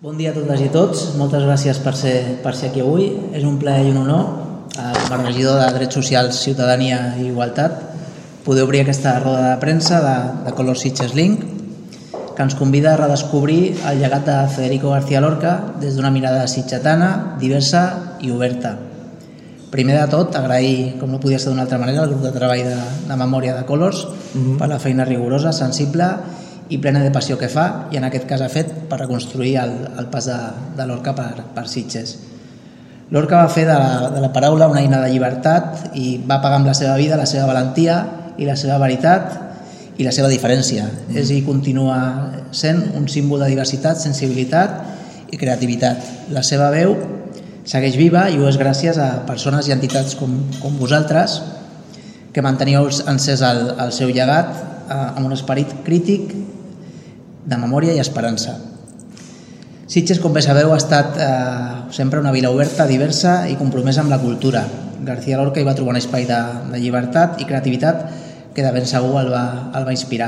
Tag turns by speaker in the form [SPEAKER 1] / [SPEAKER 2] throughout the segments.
[SPEAKER 1] Bon dia a totes i tots, moltes gràcies per ser aquí avui. És un plaer i un honor, com a regidor de Drets Socials, Ciutadania i Igualtat, poder obrir aquesta roda de premsa de Colors Sitges Link, que ens convida a redescobrir el llegat de Federico García Lorca des d'una mirada sitgetana, diversa i oberta. Primer de tot, agrair, com no podia ser d'una altra manera, al grup de treball de memòria de Colors per la feina rigorosa, sensible i plena de passió que fa, i en aquest cas ha fet per reconstruir el pas de Lorca per Sitges. Lorca va fer de la paraula una eina de llibertat i va pagar amb la seva vida, la seva valentia i la seva veritat i la seva diferència. És i continua sent un símbol de diversitat, sensibilitat i creativitat. La seva veu segueix viva i ho és gràcies a persones i entitats com vosaltres que manteniu encès el seu llegat amb un esperit crític de memòria i esperança. Sitges, com bé sabeu, ha estat sempre una vila oberta, diversa i compromesa amb la cultura. García Lorca hi va trobar un espai de llibertat i creativitat que de ben segur el va inspirar.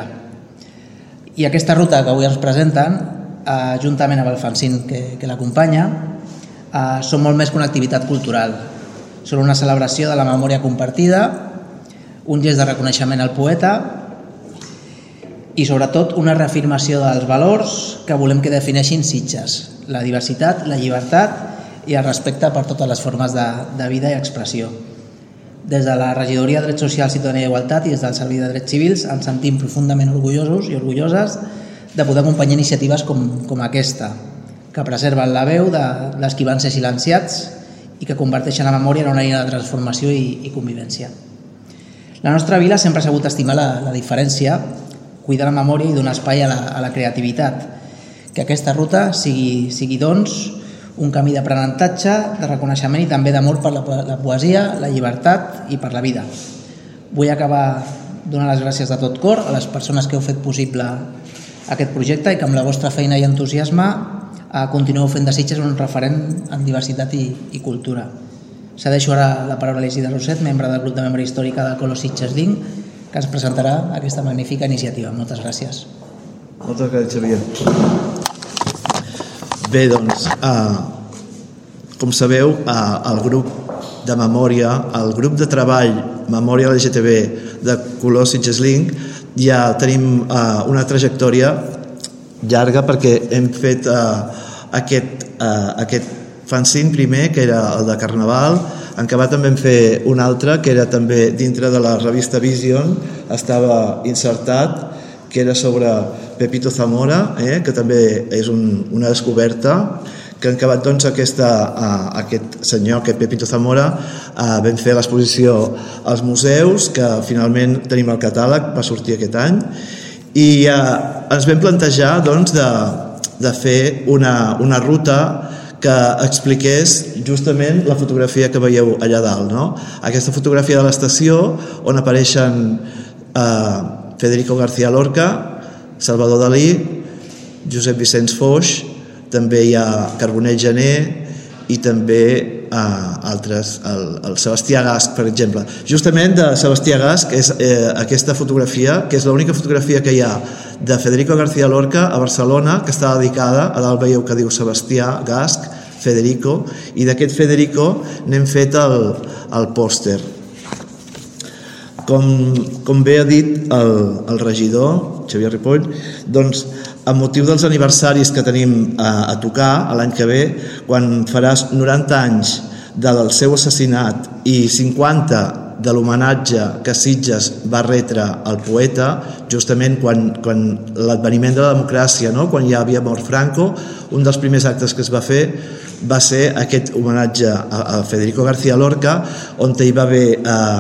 [SPEAKER 1] I aquesta ruta que avui ens presenten, juntament amb el fanzine que l'acompanya, són molt més que una activitat cultural. Són una celebració de la memòria compartida, un gest de reconeixement al poeta i sobretot una reafirmació dels valors que volem que defineixin Sitges: la diversitat, la llibertat i el respecte per totes les formes de vida i expressió. Des de la Regidoria de Drets Socials, Ciutadania i Igualtat i des del Servei de Drets Civils ens sentim profundament orgullosos i orgulloses de poder acompanyar iniciatives com aquesta, que preserven la veu dels qui van ser silenciats i que converteixen la memòria en una eina de transformació i convivència. La nostra vila sempre ha sabut estimar la diferència, cuidar la memòria i donar espai a la creativitat. Que aquesta ruta sigui doncs, un camí d'aprenentatge, de reconeixement i també d'amor per la poesia, la llibertat i per la vida. Vull acabar donant les gràcies de tot cor a les persones que heu fet possible aquest projecte i que amb la vostra feina i entusiasme continueu fent de Sitges un referent en diversitat i cultura. Cedeixo ara la paraula a l'Isidre Roset, membre del grup de memòria històrica de Colors Sitges Link, que ens presentarà aquesta magnífica iniciativa. Moltes gràcies.
[SPEAKER 2] Moltes gràcies, Xavier. Bé, doncs, com sabeu, el grup de memòria, el grup de treball Memòria LGTB de Colors Sitges Link, ja tenim una trajectòria llarga perquè hem fet aquest fanzine primer, que era el de Carnaval. En Cabat també vam fer un altre, que era també dintre de la revista Vision, estava insertat, que era sobre Pepito Zamora, que també és una descoberta, que en Cabat doncs aquest senyor, aquest Pepito Zamora, vam fer l'exposició als museus, que finalment tenim el catàleg, va sortir aquest any, i ens vam plantejar doncs de fer una ruta que expliqués justament la fotografia que veieu allà dalt, no? Aquesta fotografia de l'estació on apareixen Federico García Lorca, Salvador Dalí, Josep Vicenç Foix, també hi ha Carbonell Gener i també altres, el Sebastià Gasch, per exemple. Justament de Sebastià Gasch és aquesta fotografia, que és l'única fotografia que hi ha de Federico García Lorca a Barcelona, que està dedicada, a dalt veieu que diu Sebastià Gasch, Federico, i d'aquest Federico n'hem fet el pòster. Com bé ha dit el regidor, Xavier Ripoll, doncs, amb motiu dels aniversaris que tenim a tocar l'any que ve, quan faràs 90 anys del seu assassinat i 50 de l'homenatge que Sitges va retre al poeta, justament quan l'adveniment de la democràcia, no? Quan ja havia mort Franco, un dels primers actes que es va fer va ser aquest homenatge a Federico García Lorca, on hi va haver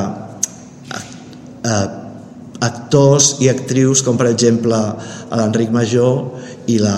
[SPEAKER 2] actors i actrius com per exemple l'Enric Major i la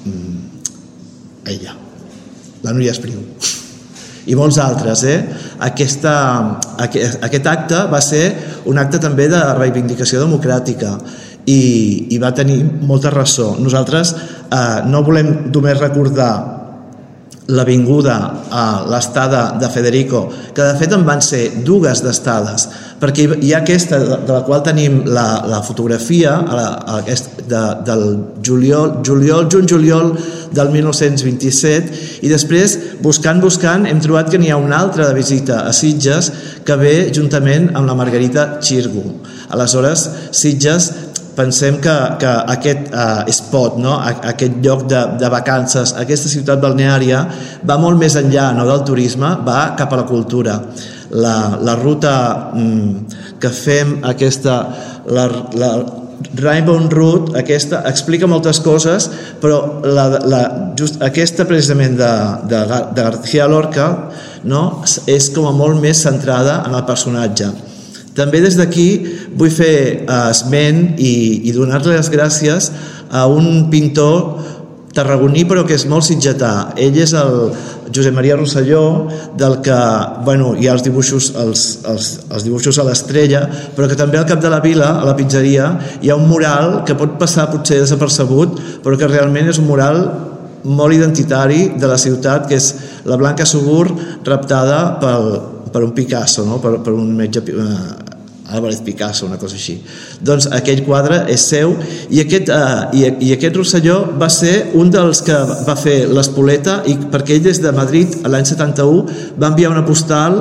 [SPEAKER 2] Núria Espriu i molts altres. Aquest acte va ser un acte també de reivindicació democràtica i va tenir molta ressò. Nosaltres no volem només recordar l'avinguda a l'estada de Federico, que de fet en van ser dues d'estades, perquè hi ha aquesta de la qual tenim la fotografia, del juny-juliol del 1927, i després, buscant, hem trobat que n'hi ha una altra de visita a Sitges que ve juntament amb la Margarita Xirgu. Aleshores, Sitges, pensem que aquest spot, no? Aquest lloc de vacances, aquesta ciutat balneària, va molt més enllà, no, del turisme, va cap a la cultura. La ruta que fem, la Rainbow Route, aquesta explica moltes coses, però just aquesta precisament de García Lorca, no? És com a molt més centrada en el personatge. També des d'aquí vull fer esment i donar-li les gràcies a un pintor tarragoní però que és molt sitgetà. Ell és el Josep Maria Rosselló, del que hi ha els dibuixos a l'Estrella, però que també al cap de la vila, a la pizzeria, hi ha un mural que pot passar potser desapercebut, però que realment és un mural molt identitari de la ciutat, que és la Blanca Subur raptada per un Picasso, no? per un metge Álvarez Picasso, una cosa així. Doncs aquell quadre és seu, i aquest Rosselló va ser un dels que va fer l'Espoleta, i perquè ell des de Madrid l'any 71 va enviar una postal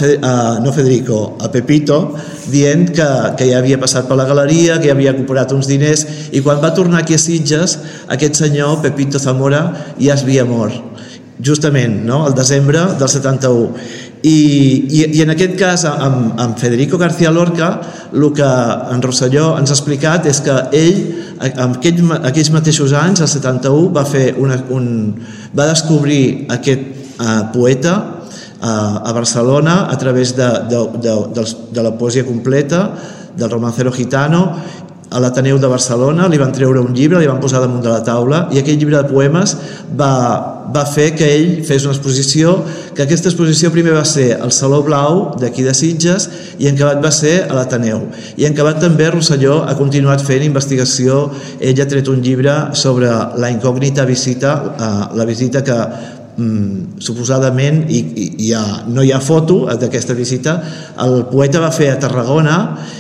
[SPEAKER 2] a Pepito, dient que ja havia passat per la galeria, que ja havia recuperat uns diners, i quan va tornar aquí a Sitges, aquest senyor Pepito Zamora ja es havia mort, justament, no? El desembre del 71. I en aquest cas, amb Federico García Lorca, el que en Rosselló ens ha explicat és que ell, aquells mateixos anys, el 71, va descobrir aquest poeta a Barcelona a través de la poesia completa, del romancero gitano. A l'Ateneu de Barcelona li van treure un llibre, li van posar damunt de la taula, i aquell llibre de poemes va fer que ell fes una exposició, que aquesta exposició primer va ser al Saló Blau d'aquí de Sitges, i en acabat va ser a l'Ateneu. I en acabat també Rosselló ha continuat fent investigació. Ell ha tret un llibre sobre la incògnita visita, la visita que suposadament, i no hi ha foto d'aquesta visita, el poeta va fer a Tarragona,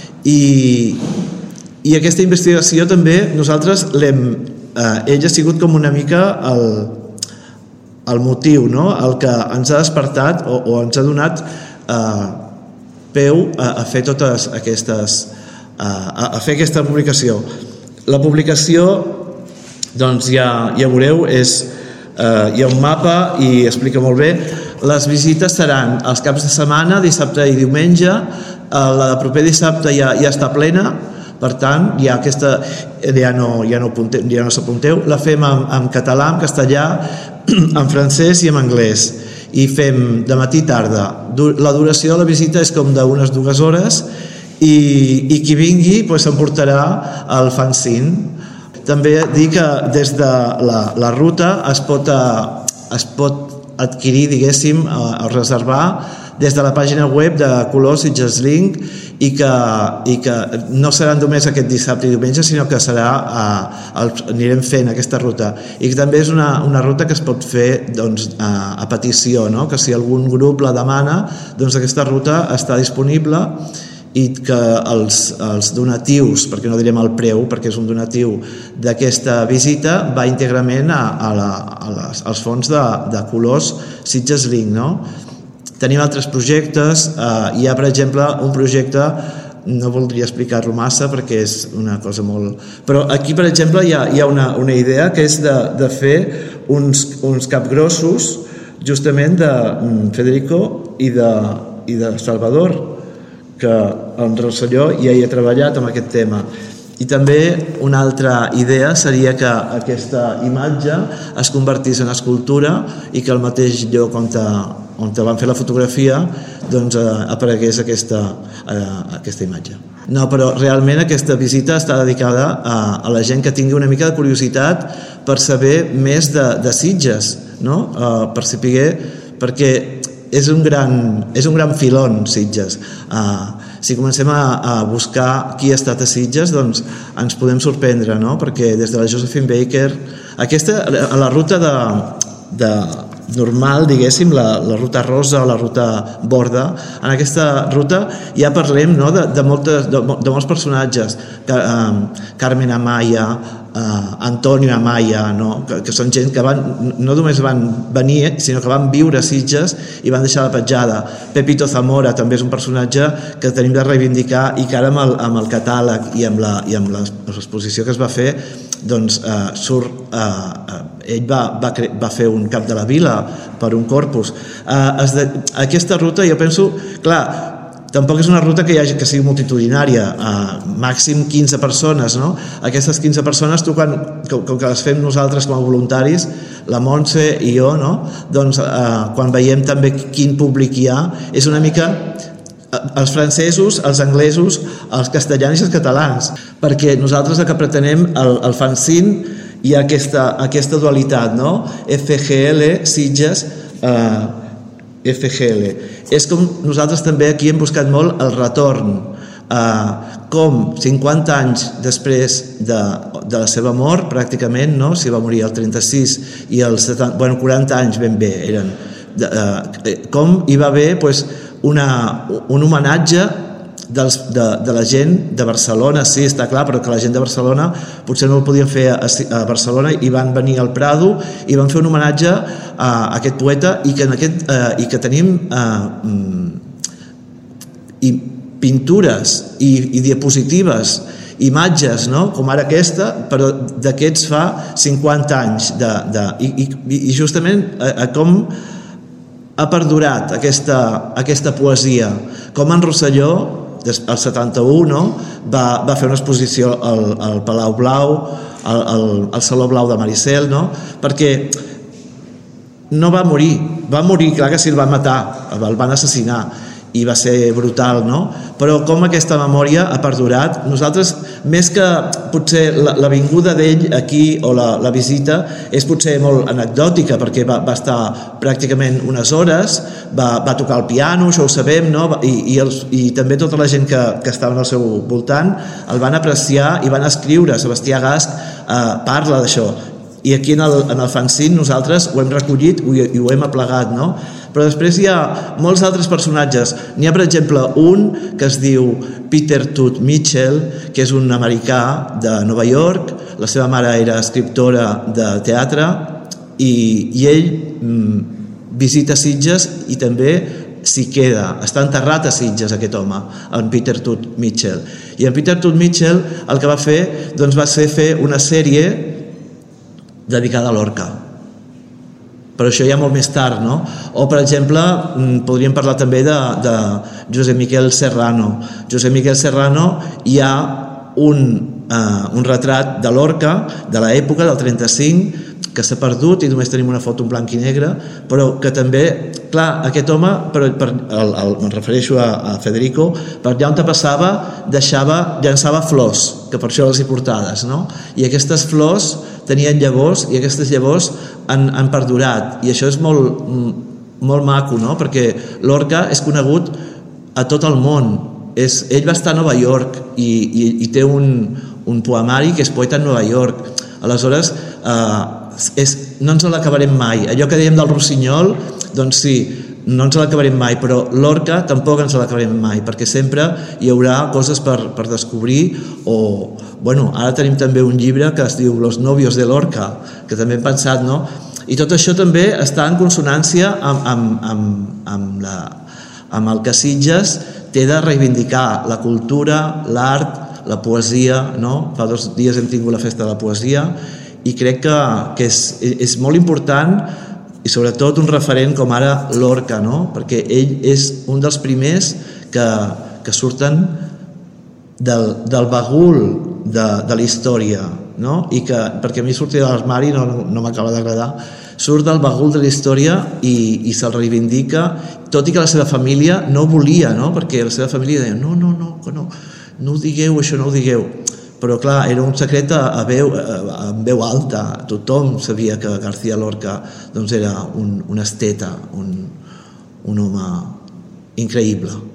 [SPEAKER 2] i aquesta investigació també nosaltres ell ha sigut com una mica el motiu, no? El que ens ha despertat o ens ha donat peu a fer totes aquestes a fer aquesta publicació. La publicació, doncs ja veureu, hi ha un mapa i explica molt bé. Les visites seran els caps de setmana, dissabte i diumenge. La de proper dissabte ja està plena, per tant, ja no s'apunteu. La fem en català, en castellà, en francès i en anglès, i fem de matí i tarda. La duració de la visita és com d'unes 2 hores, i qui vingui s'emportarà el fanzine. També dir que des de la ruta es pot adquirir, diguéssim, o reservar des de la pàgina web de Colors Sitges Link, i que no seran només aquest dissabte i diumenge, sinó que anirem fent aquesta ruta, i que també és una ruta que es pot fer a petició, no? Que si algun grup la demana, doncs aquesta ruta està disponible, i que els donatius, perquè no direm el preu, perquè és un donatiu d'aquesta visita, va íntegrament als fons de Colors Sitges Link, no? Tenim altres projectes. Hi ha, per exemple, un projecte, no voldria explicar-lo massa perquè és una cosa molt... Però aquí, per exemple, hi ha una idea que és de fer uns capgrossos justament de Federico i de Salvador, que en Rosselló ja hi ha treballat amb aquest tema. I també una altra idea seria que aquesta imatge es convertís en escultura i que al mateix lloc on van fer la fotografia aparegués aquesta imatge. No, però realment aquesta visita està dedicada a la gent que tingui una mica de curiositat per saber més de Sitges, no? Per saber, perquè és un gran filon Sitges. Si comencem a buscar qui ha estat a Sitges, doncs ens podem sorprendre, no? Perquè des de la Josephine Baker, a la ruta normal, diguéssim, la ruta rosa o la ruta borda. En aquesta ruta ja parlem, no, de molts personatges, Carmen Amaya, Antonio Amaya, no? Que són gent que no només van venir, sinó que van viure a Sitges i van deixar la petjada. Pepito Zamora també és un personatge que tenim de reivindicar i que ara amb el catàleg i amb l'exposició que es va fer, doncs surt, ell va fer un cap de la vila per un corpus. Aquesta ruta jo penso, clar, tampoc és una ruta que sigui multitudinària, màxim 15 persones, no? Aquestes 15 persones, com que les fem nosaltres com a voluntaris, la Montse i jo, no? Doncs quan veiem també quin públic hi ha, és una mica els francesos, els anglesos, els castellans i els catalans, perquè nosaltres el que pretenem, el fanzine, hi ha aquesta dualitat, no? FGL, Sitges, FGL. És com nosaltres també aquí hem buscat molt el retorn, com 50 anys després de la seva mort, pràcticament, no? Si va morir el 36 i els 40 anys ben bé eren, com hi va haver un homenatge de la gent de Barcelona, sí, està clar, però que la gent de Barcelona potser no el podien fer a Barcelona i van venir al Prado i van fer un homenatge a aquest poeta i que tenim pintures i diapositives, imatges, no? Com ara aquesta, però d'aquests fa 50 anys i justament com ha perdurat aquesta poesia, com en Rosselló el 71, no? va fer una exposició al Palau Blau, al Saló Blau de Maricel, no? Perquè no va morir, clar que sí, el van matar, el van assassinar i va ser brutal, no? Però com aquesta memòria ha perdurat, nosaltres, més que potser la vinguda d'ell aquí o la visita, és potser molt anecdòtica, perquè va estar pràcticament unes hores, va tocar el piano, això ho sabem, no? I també tota la gent que estava al seu voltant el van apreciar i van escriure. Sebastià Gasch parla d'això, i aquí en el fanzine nosaltres ho hem recollit i ho hem aplegat, no? Però després hi ha molts altres personatges. N'hi ha, per exemple, un que es diu Peter Todd Mitchell, que és un americà de Nova York, la seva mare era escriptora de teatre i ell visita Sitges i també s'hi queda, està enterrat a Sitges aquest home, en Peter Todd Mitchell. I en Peter Todd Mitchell el que va fer doncs va ser fer una sèrie dedicada a Lorca, però això ja molt més tard, no? O, per exemple, podríem parlar també de Josep Miquel Serrano. Josep Miquel Serrano hi ha un retrat de Lorca de l'època del 35 que s'ha perdut i només tenim una foto en blanc i negre, però que també, clar, aquest home, me'n refereixo a Federico, per allà on passava llançava flors, que per això les hi portades, no? I aquestes flors tenien llavors i aquestes llavors han perdurat, i això és molt maco, no? Perquè Lorca és conegut a tot el món. Ell va estar a Nova York i té un poemari que és Poeta en Nova York. Aleshores, no ens l'acabarem mai. Allò que dèiem del Rossinyol, doncs sí, no ens l'acabarem mai, però Lorca tampoc ens l'acabarem mai, perquè sempre hi haurà coses per descobrir. O, bueno, ara tenim també un llibre que es diu Los novios de Lorca, que també hem pensat, no? I tot això també està en consonància amb el que Sitges té de reivindicar la cultura, l'art, la poesia, no? Fa 2 dies hem tingut la festa de la poesia i crec que és molt important i sobretot un referent com ara Lorca, no? Perquè ell és un dels primers que surten del bagul de la història, no? I perquè a mi sortir de l'armari no m'acaba d'agradar, surt del bagul de la història i se'l reivindica, tot i que la seva família no volia, no? Perquè la seva família deia no ho digueu, això no ho digueu. Però clar, era un secret en veu alta, tothom sabia que García Lorca doncs era un esteta, un home increïble.